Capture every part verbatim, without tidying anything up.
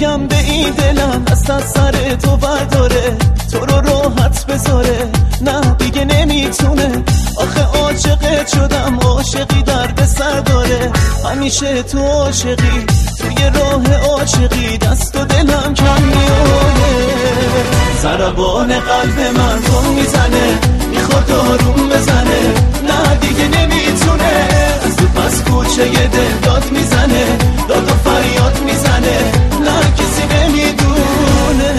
میگم به این دلم دست از سر تو برداره، تو رو راحت بذاره، نه دیگه نمیتونه. آخه عاشقت شدم، عاشقی درد سر داره، همیشه تو عاشقی، توی راه عاشقی دست و دلم کم میاره. ضربان قلب من تو میزنه، میخواد آروم بزنه، نه دیگه نمیتونه. از تو پس کوچه یه دل داد میزنه، داد و فریاد میزنه، نه کسی نمیدونه.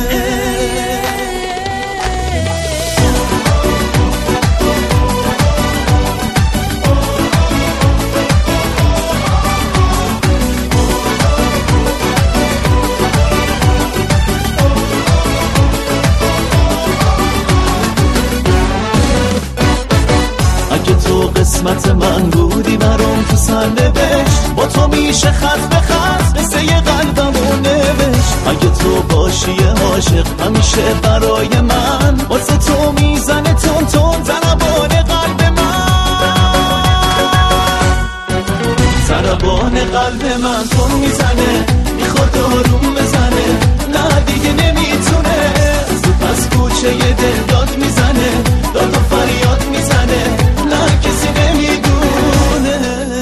اگه تو قسمت من بودی برام تو سرنوشت، با تو میشه خط به خط قصه ی قلبمو نوشت. اگه تو باشی عاشق همیشه برای من، واسه تو میزنه تون تون ضربان قلب من. ضربان قلب من تو میزنه، میخواد آروم بزنه، نه دیگه نمیتونه. از تو پس کوچه ی دل داد میزنه، داد و فریاد میزنه، نه کسی نمیدونه.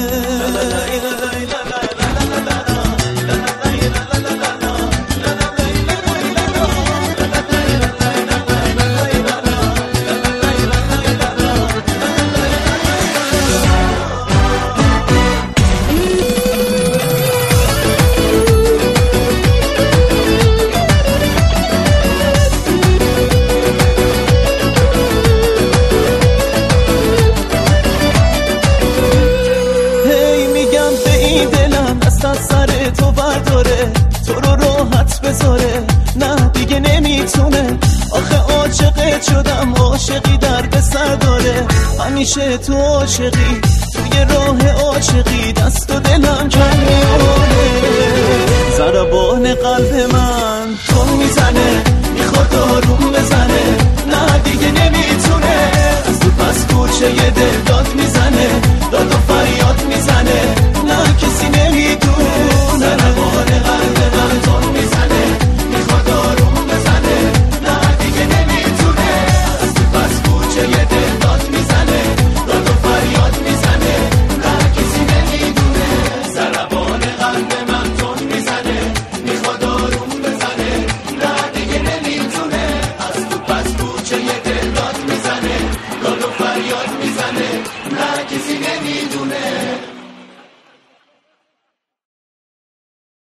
سر تو برداره، تو رو راحت بذاره، نه دیگه نمیتونه. آخه عاشقت شدم، عاشقی درد سر داره، همیشه تو عاشقی، توی راه عاشقی دست و دلم کم میاره. ضربان قلب من تو میزنه، میخواد آروم بزنه، نه دیگه نمیتونه. از تو پس کوچه ی دل داد میزنه، داد و فریاد